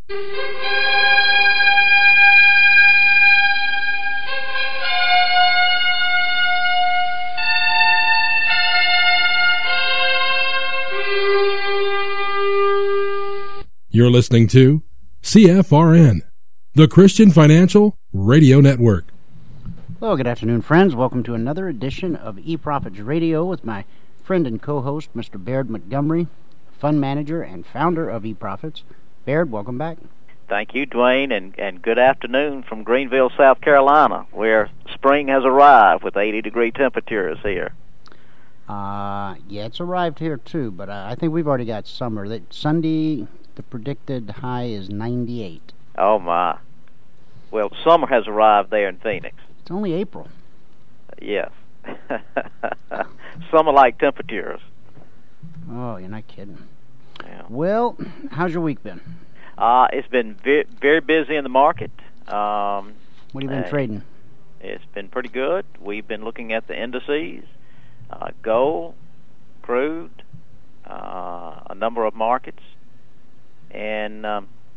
You're listening to CFRN, the Christian Financial Radio Network. Hello, good afternoon, friends. Welcome to another edition of eProfits Radio with my friend and co-host, Mr. Baird Montgomery, fund manager and founder of eProfits. Baird, welcome back. Thank you, Dwayne, and good afternoon from Greenville, South Carolina, where spring has arrived with 80-degree temperatures here. Yeah, it's arrived here too, but I think we've already got summer. That Sunday, the predicted high is 98. Oh, my. Well, summer has arrived there in Phoenix. It's only April. Yes. Summer-like temperatures. Oh, you're not kidding. Yeah. Well, how's your week been? It's been very busy in the market. What have you been trading? It's been pretty good. We've been looking at the indices, gold, crude, a number of markets. And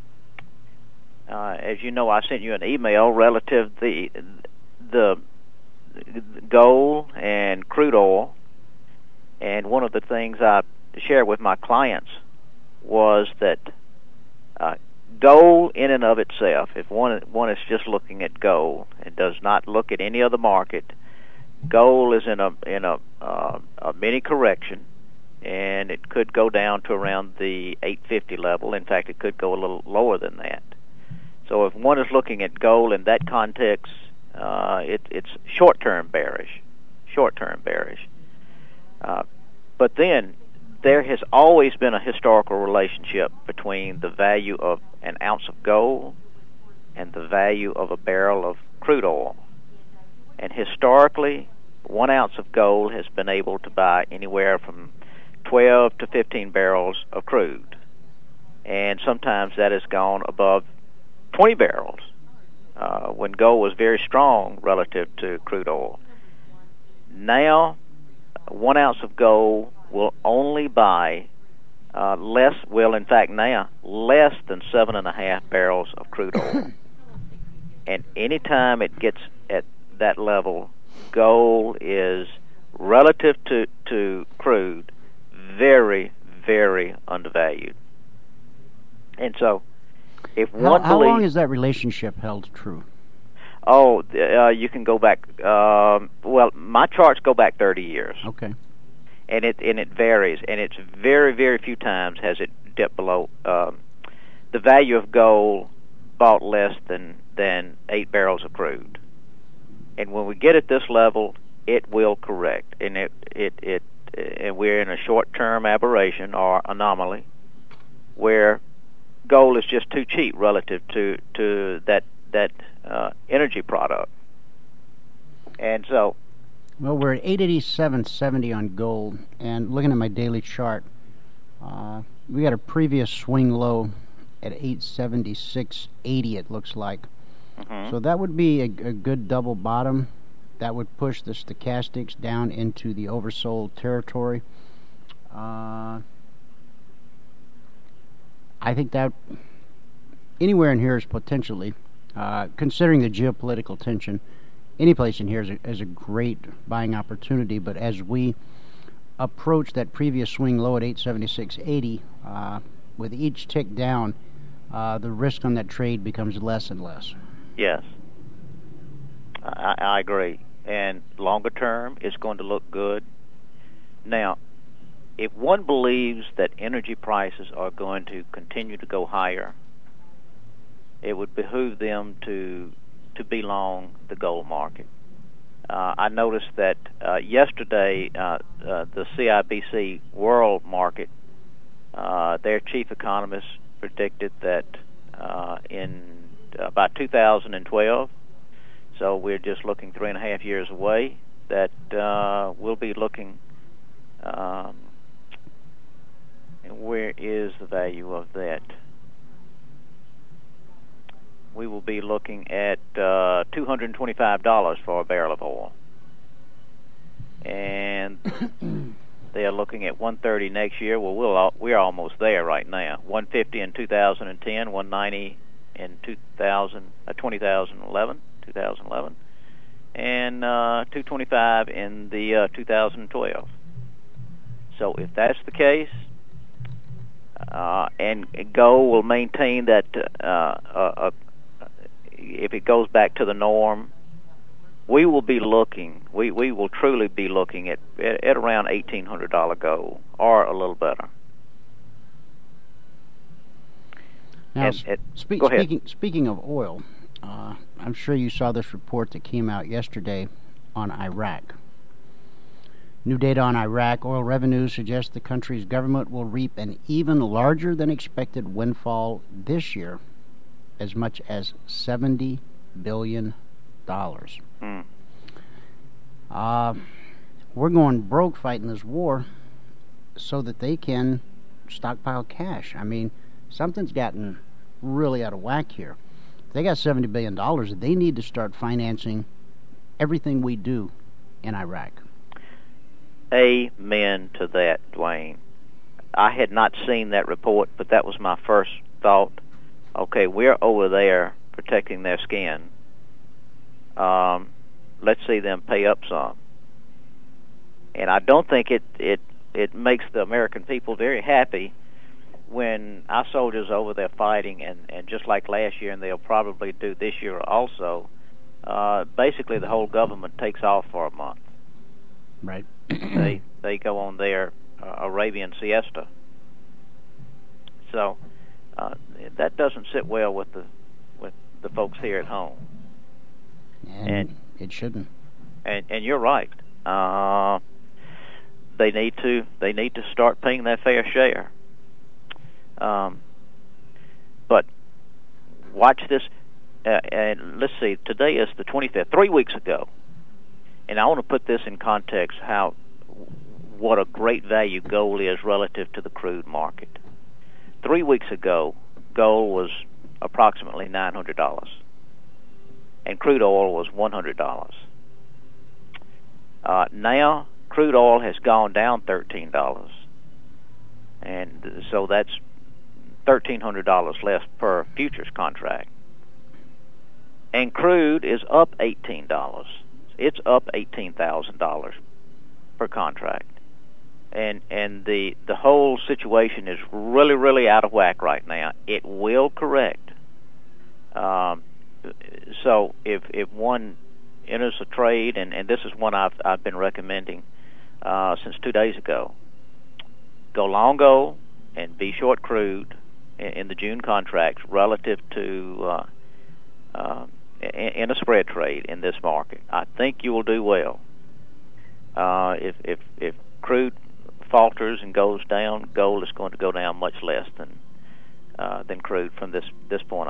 as you know, I sent you an email relative to the gold and crude oil. And one of the things I shared with my clients was that gold in and of itself, if one is just looking at gold and does not look at any other market, gold is in a mini correction, and it could go down to around the 850 level. In fact, it could go a little lower than that. So if one is looking at gold in that context, it's short-term bearish. But then there has always been a historical relationship between the value of an ounce of gold and the value of a barrel of crude oil. And historically, 1 ounce of gold has been able to buy anywhere from 12 to 15 barrels of crude. And sometimes that has gone above 20 barrels when gold was very strong relative to crude oil. Now, 1 ounce of gold will only buy less than 7.5 barrels of crude oil. And anytime it gets at that level, gold is, relative to crude, very, very undervalued. And so, if one how long has that relationship held true? Oh, you can go back. Well, my charts go back 30 years. Okay. And it varies, and it's very, very few times has it dipped below. The value of gold bought less than 8 barrels of crude. And when we get at this level, it will correct, and and we're in a short-term aberration or anomaly where gold is just too cheap relative to that energy product. And so, well, we're at 887.70 on gold, and looking at my daily chart, we got a previous swing low at 876.80. It looks like. Mm-hmm. So that would be a good double bottom. That would push the stochastics down into the oversold territory. I think that anywhere in here is potentially, considering the geopolitical tension, any place in here is a great buying opportunity. But as we approach that previous swing low at 876.80, with each tick down, the risk on that trade becomes less and less. Yes, I agree. And longer term, it's going to look good. Now, if one believes that energy prices are going to continue to go higher, it would behoove them to be long the gold market. I noticed that yesterday the CIBC World Market, their chief economist predicted that in about 2012, so we're just looking 3.5 years away, that we'll be looking, and where is the value of that? We will be looking at $225 for a barrel of oil. And They are looking at 130 next year. Well, we're almost there right now. 150 in 2010, 190 in 2011, and 225 in the 2012. So if that's the case, and gold will maintain that, if it goes back to the norm, we will be looking. We will truly be looking at around $1,800 gold, or a little better. Now, speaking of oil, I'm sure you saw this report that came out yesterday on Iraq. New data on Iraq oil revenues suggest the country's government will reap an even larger than expected windfall this year, as much as $70 billion. We're going broke fighting this war so that they can stockpile cash. I mean, something's gotten really out of whack here. If they got $70 billion, they need to start financing everything we do in Iraq. Amen to that, Dwayne. I had not seen that report, but that was my first thought. Okay, we're over there protecting their skin. Let's see them pay up some. And I don't think it makes the American people very happy when our soldiers over there fighting, and just like last year, and they'll probably do this year also, basically the whole government takes off for a month. Right. They go on their Arabian siesta. So that doesn't sit well with the folks here at home. And it shouldn't. And you're right. They need to start paying their fair share. But watch this. And let's see. Today is the 25th. 3 weeks ago. And I want to put this in context, what a great value gold is relative to the crude market. 3 weeks ago, gold was approximately $900, and crude oil was $100. Now, crude oil has gone down $13, and so that's $1,300 less per futures contract. And crude is up $18. It's up $18,000 per contract, and the whole situation is really, really out of whack right now. It will correct. So if one enters a trade, and this is one I've been recommending since 2 days ago, go long gold and be short crude in the June contracts relative to in a spread trade in this market. I think you will do well. If crude falters and goes down, gold is going to go down much less than crude from this point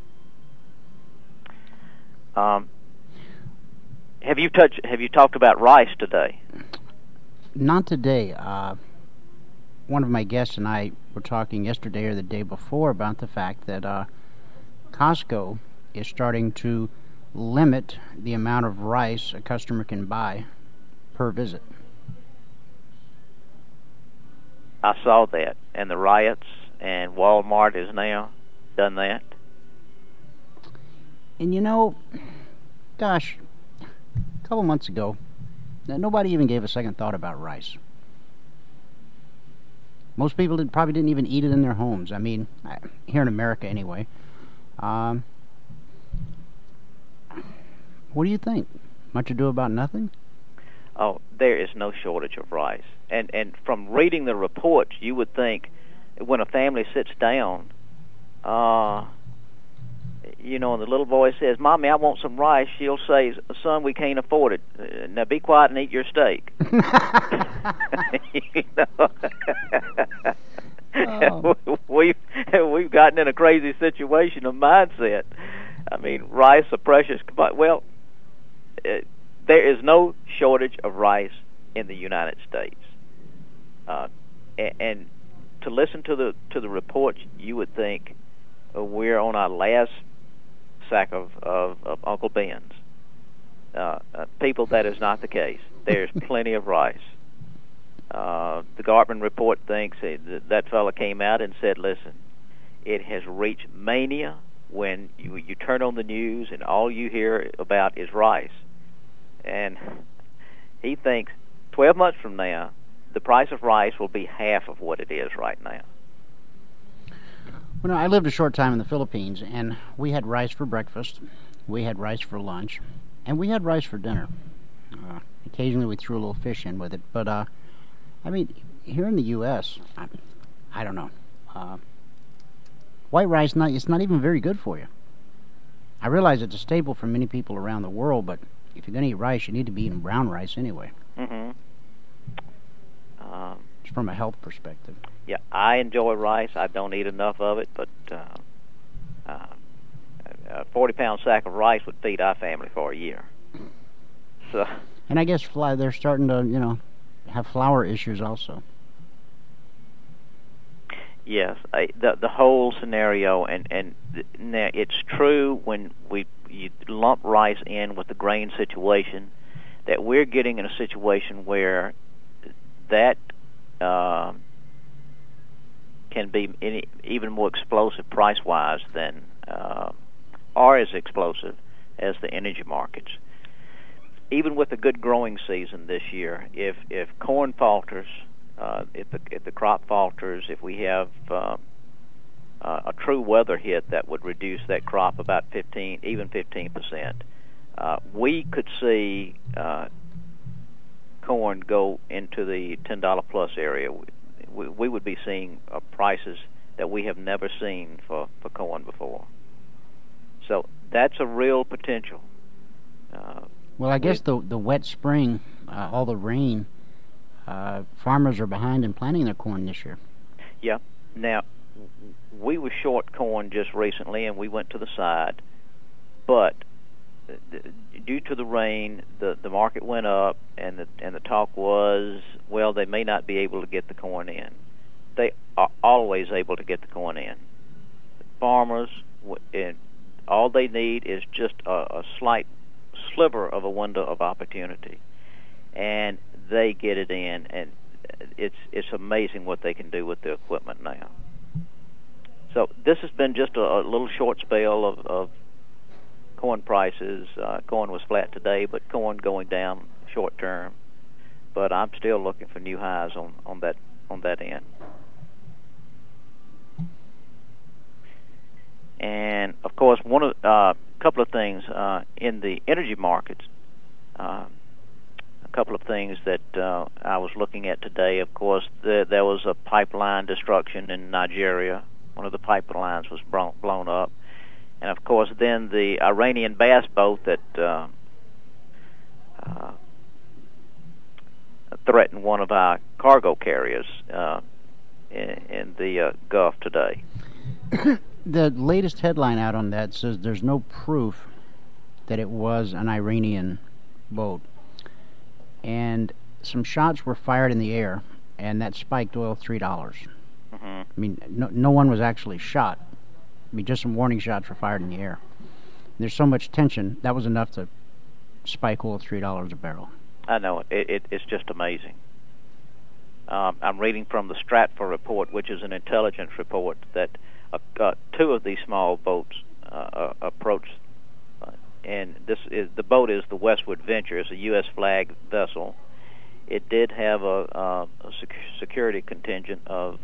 on. Have you talked about rice today? Not today. One of my guests and I were talking yesterday or the day before about the fact that Costco is starting to limit the amount of rice a customer can buy per visit. I saw that, and the riots, and Walmart has now done that. And gosh, a couple months ago, nobody even gave a second thought about rice. Most people probably didn't even eat it in their homes. I mean, here in America anyway. What do you think? Much ado about nothing? Oh, there is no shortage of rice. And from reading the reports, you would think when a family sits down, and the little boy says, "Mommy, I want some rice," she'll say, "Son, we can't afford it. Now be quiet and eat your steak." We've gotten in a crazy situation of mindset. I mean, rice a precious commodity. Well, there is no shortage of rice in the United States, and to listen to the reports, you would think we're on our last sack of Uncle Ben's. People, that is not the case. There's plenty of rice. The Gartman report thinks that fella came out and said, listen, it has reached mania when you turn on the news and all you hear about is rice. And he thinks 12 months from now, the price of rice will be half of what it is right now. Well, no, I lived a short time in the Philippines, and we had rice for breakfast, we had rice for lunch, and we had rice for dinner. Occasionally we threw a little fish in with it, but I mean, here in the U.S., I don't know. White rice, it's not even very good for you. I realize it's a staple for many people around the world, but if you're going to eat rice, you need to be eating brown rice anyway. Mm-hmm. Just from a health perspective. Yeah, I enjoy rice. I don't eat enough of it, but a 40-pound sack of rice would feed our family for a year. So. And I guess they're starting to, have flour issues also. Yes, the whole scenario, and now it's true when you lump rice in with the grain situation, that we're getting in a situation where that can be even more explosive price-wise than, or as explosive as the energy markets. Even with a good growing season this year, if corn falters, if the crop falters, if we have a true weather hit that would reduce that crop about 15%, we could see corn go into the $10 plus area. We would be seeing prices that we have never seen for corn before. So that's a real potential. Well, I guess the wet spring, all the rain, farmers are behind in planting their corn this year. Yeah. Now, we were short corn just recently, and we went to the side. But due to the rain, the market went up, and the talk was, well, they may not be able to get the corn in. They are always able to get the corn in. Farmers, all they need is just a slight sliver of a window of opportunity, and they get it in, and it's amazing what they can do with the equipment now. So this has been just a little short spell of corn prices. Corn was flat today, but corn going down short term. But I'm still looking for new highs on that end. And of course, couple of things in the energy markets. A couple of things that I was looking at today. Of course, there was a pipeline destruction in Nigeria. One of the pipelines was blown up, and of course, then the Iranian bass boat that threatened one of our cargo carriers in the Gulf today. The latest headline out on that says there's no proof that it was an Iranian boat. And some shots were fired in the air, and that spiked oil $3. Mm-hmm. I mean, no one was actually shot. I mean, just some warning shots were fired in the air. There's so much tension, that was enough to spike oil $3 a barrel. I know. It's just amazing. I'm reading from the Stratfor report, which is an intelligence report, that two of these small boats approached, and the boat is the Westwood Venture. It's a U.S. flag vessel. It did have a security contingent of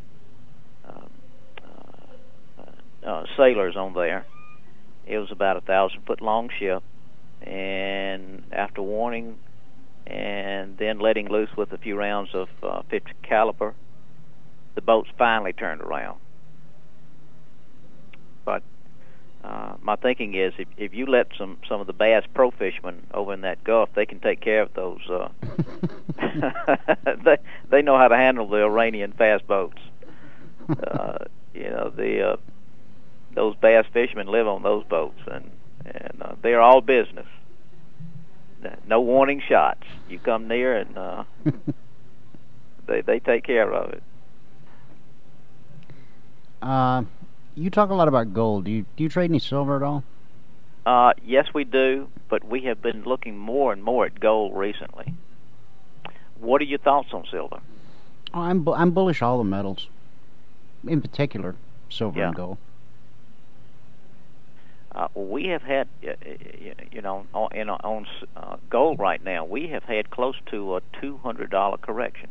sailors on there. It was about 1,000-foot long ship, and after warning and then letting loose with a few rounds of 50 caliber, the boats finally turned around. But my thinking is, if you let some of the Bass Pro fishermen over in that Gulf, they can take care of those. They know how to handle the Iranian fast boats. Those bass fishermen live on those boats, and they are all business. No warning shots. You come near, and they take care of it. You talk a lot about gold. Do you trade any silver at all? Yes, we do, but we have been looking more and more at gold recently. What are your thoughts on silver? Oh, I'm bullish all the metals, in particular silver and gold. We have had, on gold right now, we have had close to a $200 correction.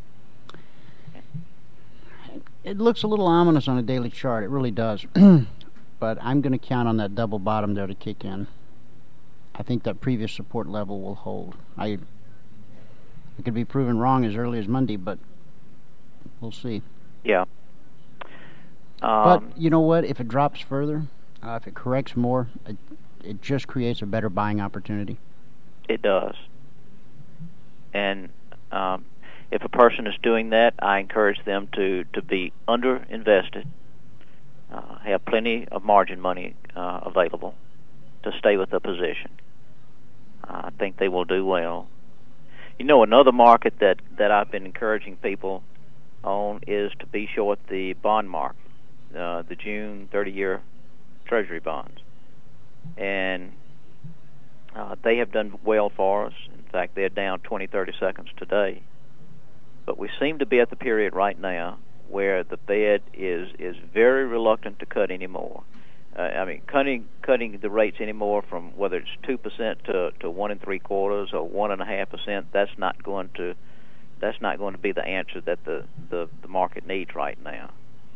It looks a little ominous on a daily chart. It really does. But I'm going to count on that double bottom there to kick in. I think that previous support level will hold. It could be proven wrong as early as Monday, but we'll see. Yeah. But you know what? If it drops further, if it corrects more, it just creates a better buying opportunity. It does. And if a person is doing that, I encourage them to be under-invested, have plenty of margin money available to stay with the position. I think they will do well. Another market that I've been encouraging people on is to be short the bond market, the June 30-year Treasury bonds. And they have done well for us. In fact, they're down 20, 30 seconds today. But we seem to be at the period right now where the Fed is very reluctant to cut anymore. Cutting the rates anymore from whether it's 2% to 1 3/4 or 1.5%. That's not going to be the answer that the market needs right now.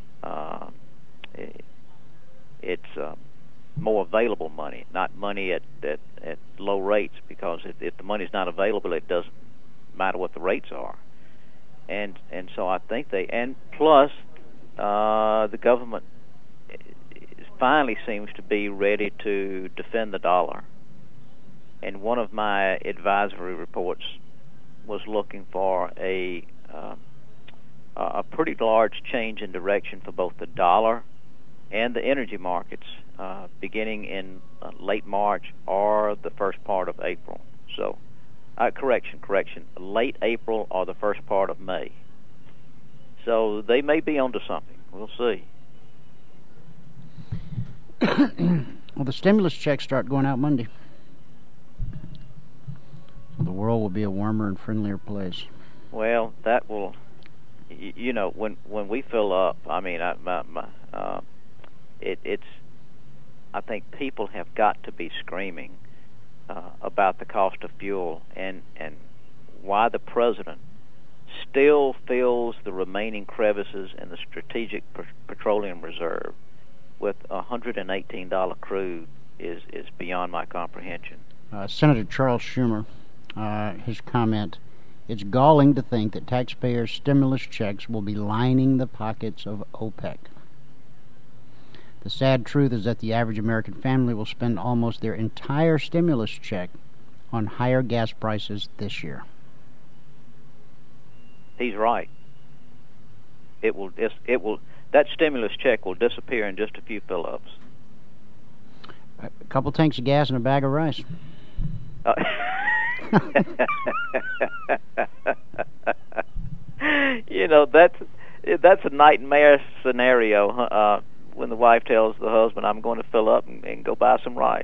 It's more available money, not money at low rates, because if the money's not available, it doesn't matter what the rates are. And so I think plus the government finally seems to be ready to defend the dollar. And one of my advisory reports was looking for a pretty large change in direction for both the dollar and the energy markets beginning in late March or the first part of April. So, correction, late April or the first part of May. So they may be onto something. We'll see. Well, the stimulus checks start going out Monday. The world will be a warmer and friendlier place. Well, that will, when we fill up, it's. I think people have got to be screaming about the cost of fuel and why the president still fills the remaining crevices in the Strategic Petroleum Reserve with $118 crude is beyond my comprehension. Senator Charles Schumer, his comment, it's galling to think that taxpayers' stimulus checks will be lining the pockets of OPEC. The sad truth is that the average American family will spend almost their entire stimulus check on higher gas prices this year. He's right. It will. That stimulus check will disappear in just a few fill-ups. A couple tanks of gas and a bag of rice. That's a nightmare scenario. When the wife tells the husband, "I'm going to fill up and go buy some rice."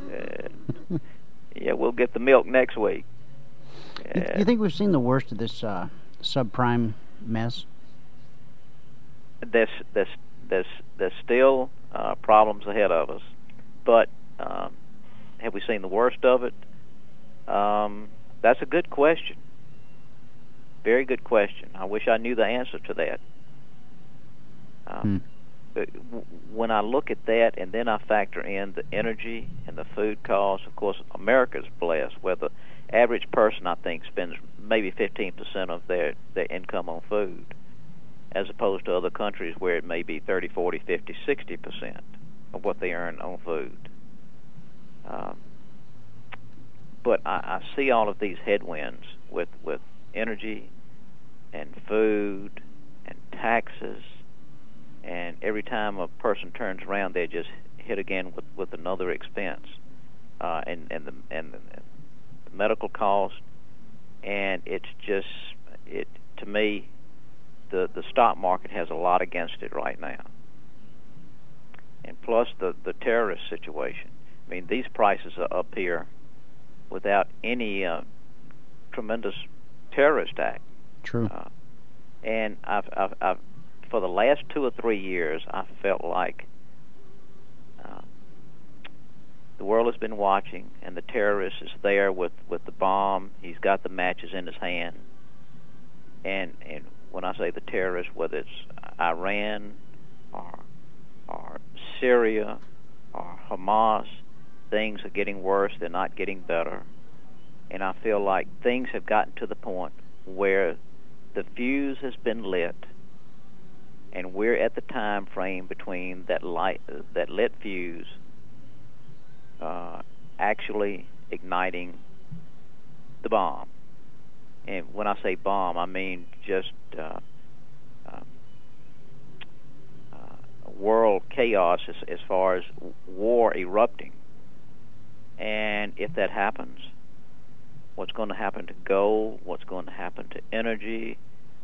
We'll get the milk next week. You think we've seen the worst of this subprime mess? There's still problems ahead of us, but have we seen the worst of it? That's a good question. Very good question. I wish I knew the answer to that. When I look at that, and then I factor in the energy and the food costs, of course, America's blessed, where the average person, I think, spends maybe 15% of their income on food, as opposed to other countries where it may be 30, 40, 50, 60% of what they earn on food. But I see all of these headwinds with energy and food and taxes. And every time a person turns around, they just hit again with another expense, and the medical cost, and it's just to me, the stock market has a lot against it right now, and plus the terrorist situation. I mean, these prices are up here without any tremendous terrorist act. True. And I've for the last 2 or 3 years, I felt like the world has been watching, and the terrorist is there with the bomb. He's got the matches in his hand. And when I say the terrorist, whether it's Iran or Syria or Hamas, things are getting worse. They're not getting better. And I feel like things have gotten to the point where the fuse has been lit, and we're at the time frame between that lit fuse actually igniting the bomb. And when I say bomb, I mean just world chaos as far as war erupting. And if that happens, what's going to happen to gold, what's going to happen to energy,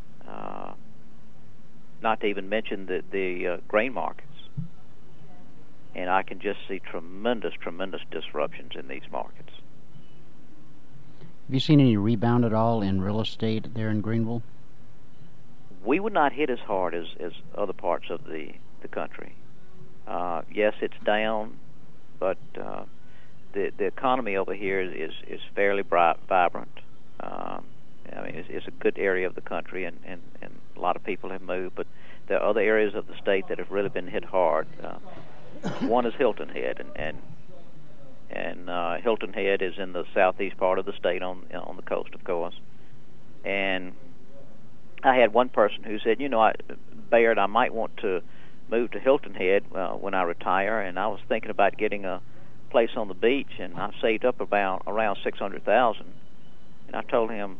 not to even mention the grain markets. And I can just see tremendous disruptions in these markets. Have you seen any rebound at all in real estate there in Greenville? We would not hit as hard as other parts of the country. Yes, it's down, but the economy over here is fairly vibrant. I mean, it's a good area of the country, and a lot of people have moved, but there are other areas of the state that have really been hit hard. One is Hilton Head, and Hilton Head is in the southeast part of the state on the coast, of course. And I had one person who said, Baird, I might want to move to Hilton Head when I retire, and I was thinking about getting a place on the beach, and I've saved up around $600,000. And I told him,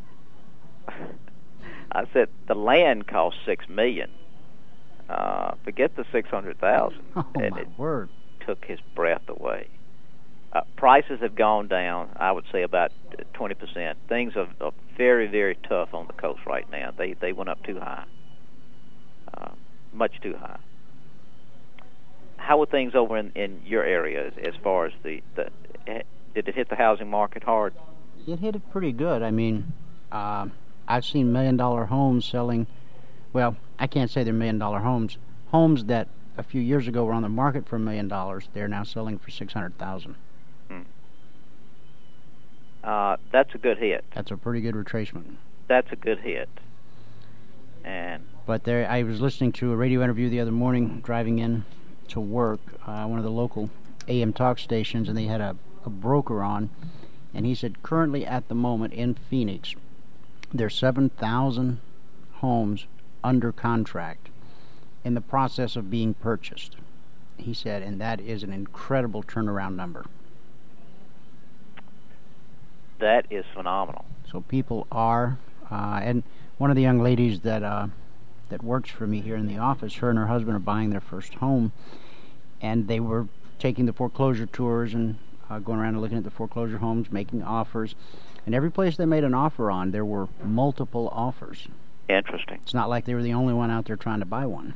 I said, the land costs $6 million. Forget the $600,000. Oh, and my it word. took his breath away. Prices have gone down, I would say, about 20%. Things are very, very tough on the coast right now. They went up too high, much too high. How are things over in your area as far as did it hit the housing market hard? It hit it pretty good. I mean, I've seen $1 million homes selling. Well, I can't say they're $1 million homes. Homes that a few years ago were on the market for $1 million, they're now selling for $600,000. That's a good hit. That's a pretty good retracement. That's a good hit. But I was listening to a radio interview the other morning, driving in to work, one of the local AM talk stations, and they had a broker on, and he said currently at the moment in Phoenix, there's 7,000 homes under contract in the process of being purchased. He said, and that is an incredible turnaround number. That is phenomenal. So people are, and one of the young ladies that works for me here in the office, her and her husband are buying their first home, and they were taking the foreclosure tours and going around and looking at the foreclosure homes, making offers, and every place they made an offer on, there were multiple offers. Interesting. It's not like they were the only one out there trying to buy one.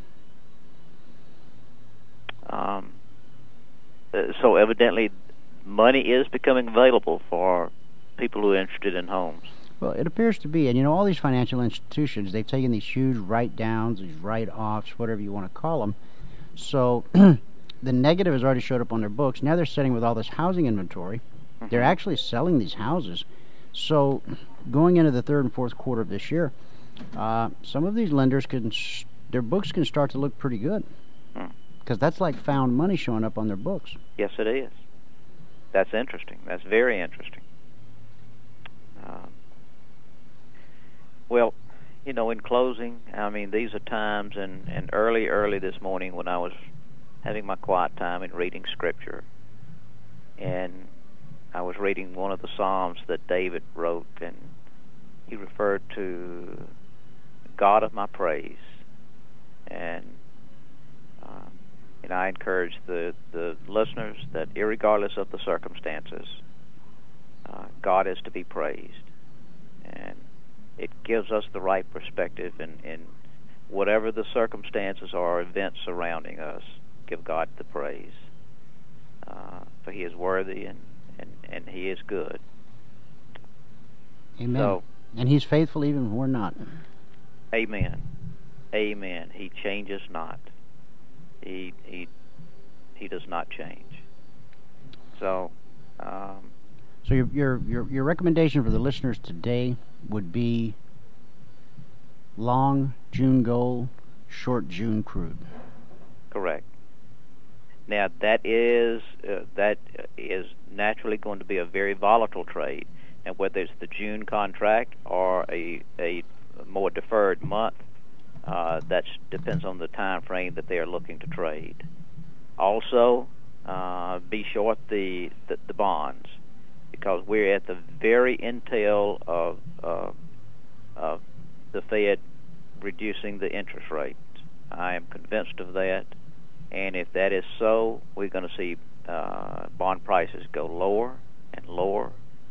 So evidently, money is becoming available for people who are interested in homes. Well, it appears to be. And, all these financial institutions, they've taken these huge write-downs, these write-offs, whatever you want to call them. So the negative has already showed up on their books. Now they're sitting with all this housing inventory. Mm-hmm. They're actually selling these houses. So going into the third and fourth quarter of this year, some of these lenders their books can start to look pretty good. Because that's like found money showing up on their books. Yes, it is. That's interesting. That's very interesting. Well, in closing, I mean, these are times, and early this morning when I was having my quiet time and reading Scripture, and I was reading one of the Psalms that David wrote, and he referred to God of my praise, and I encourage the listeners that irregardless of the circumstances, God is to be praised, and it gives us the right perspective in whatever the circumstances or events surrounding us. Give God the praise, for He is worthy and He is good. Amen. So And He's faithful even when we're not. Amen. Amen. He changes not. He does not change. So. So your recommendation for the listeners today would be long June gold, short June crude. Correct. Now that is naturally going to be a very volatile trade, and whether it's the June contract or a more deferred month, that depends on the time frame that they are looking to trade. Also, be short the bonds, because we're at the very intel of the Fed reducing the interest rates. I am convinced of that, and if that is so, we're going to see bond prices go lower and lower,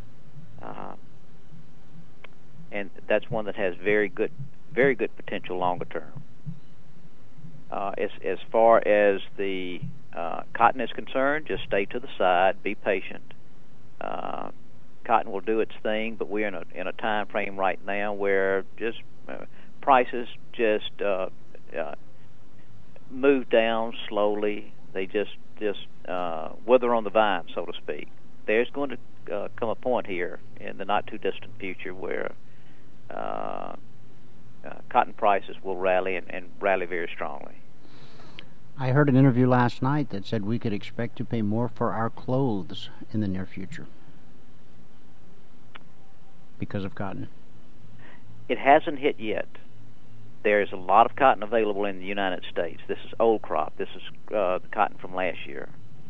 and that's one that has very good potential longer term. As far as the cotton is concerned, just stay to the side, be patient. Cotton will do its thing, but we're in a time frame right now where just prices just move down slowly. They just wither on the vine, so to speak. There's going to come a point here in the not too distant future where cotton prices will rally and rally very strongly. I heard an interview last night that said we could expect to pay more for our clothes in the near future because of cotton. It hasn't hit yet. There's a lot of cotton available in the United States. This is old crop. This is the cotton from last year.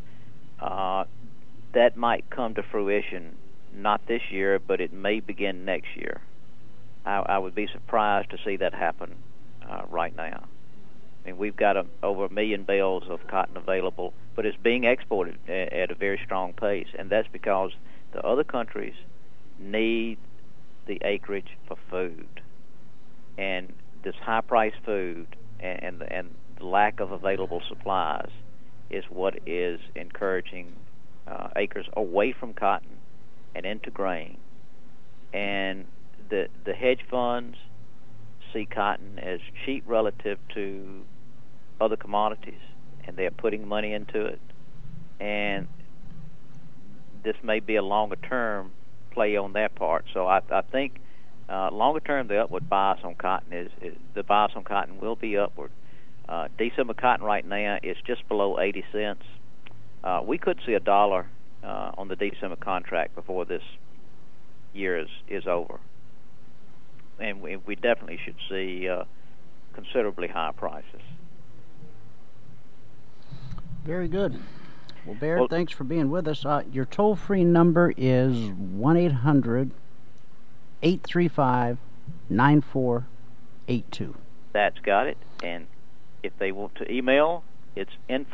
That might come to fruition not this year, but it may begin next year. I would be surprised to see that happen right now. I mean, we've got over 1 million bales of cotton available, but it's being exported at a very strong pace, and that's because the other countries need the acreage for food. And this high-priced food and the lack of available supplies is what is encouraging acres away from cotton and into grain. And the hedge funds see cotton as cheap relative to other commodities, and they're putting money into it. And this may be a longer-term play on that part. So I think longer term, the upward bias on cotton is the bias on cotton will be upward. December cotton right now is just below 80 cents. We could see $1 on the December contract before this year is over, and we definitely should see considerably higher prices. Very good. Well, Baird, thanks for being with us. Your toll-free number is 1-800-835-9482. That's got it. And if they want to email, it's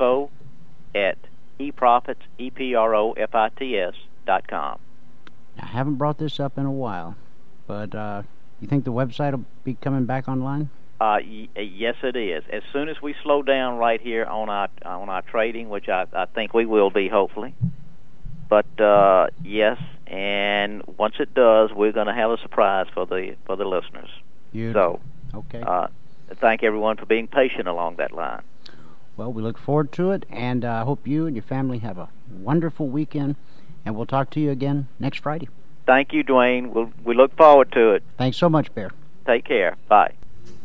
info@eprofits.com. I haven't brought this up in a while, but you think the website will be coming back online? Yes, it is. As soon as we slow down right here on our trading, which I think we will be, hopefully. But yes, and once it does, we're going to have a surprise for the listeners. So, okay. Thank everyone for being patient along that line. Well, we look forward to it, and I hope you and your family have a wonderful weekend. And we'll talk to you again next Friday. Thank you, Dwayne. We look forward to it. Thanks so much, Bear. Take care. Bye.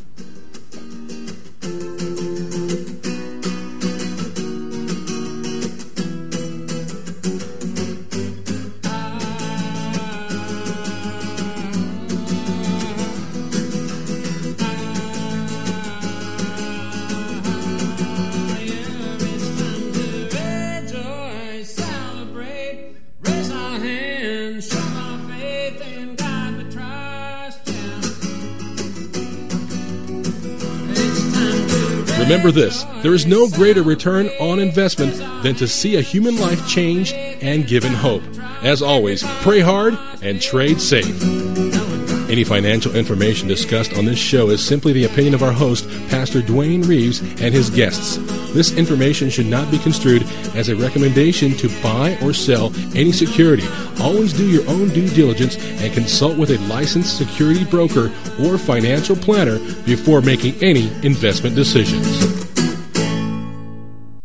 Remember this, there is no greater return on investment than to see a human life changed and given hope. As always, pray hard and trade safe. Any financial information discussed on this show is simply the opinion of our host, Pastor Dwayne Reeves, and his guests. This information should not be construed as a recommendation to buy or sell any security. Always do your own due diligence and consult with a licensed security broker or financial planner before making any investment decisions.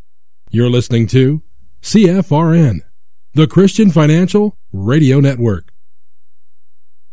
You're listening to CFRN, the Christian Financial Radio Network.